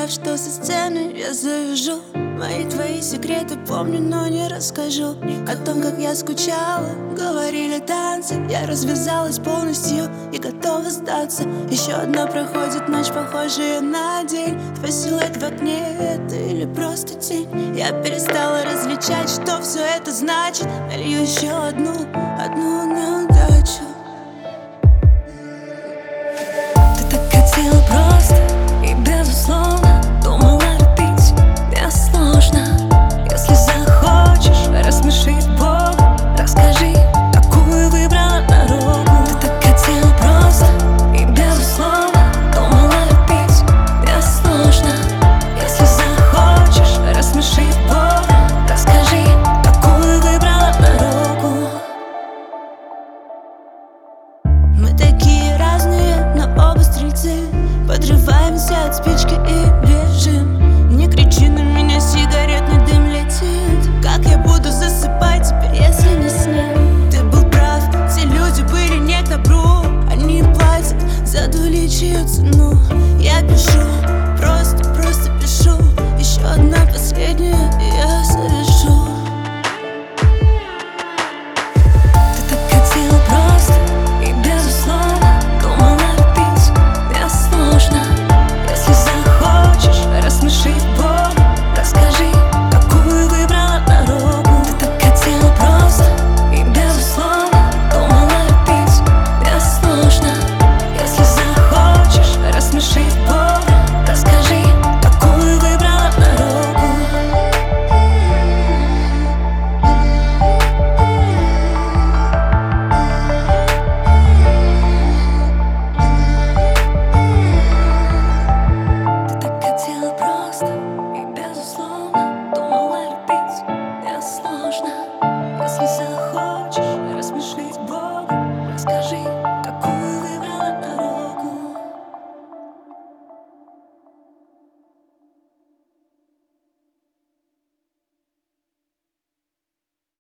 представь, что со сцены я завяжу. Мои твои секреты помню, но не расскажу. О том, как я скучала, говорили танцы. Я развязалась полностью и готова сдаться. Еще одна проходит ночь, похожая на день. Твой силуэт в окне, это или просто тень. Я перестала различать, что все это значит. Налью еще одну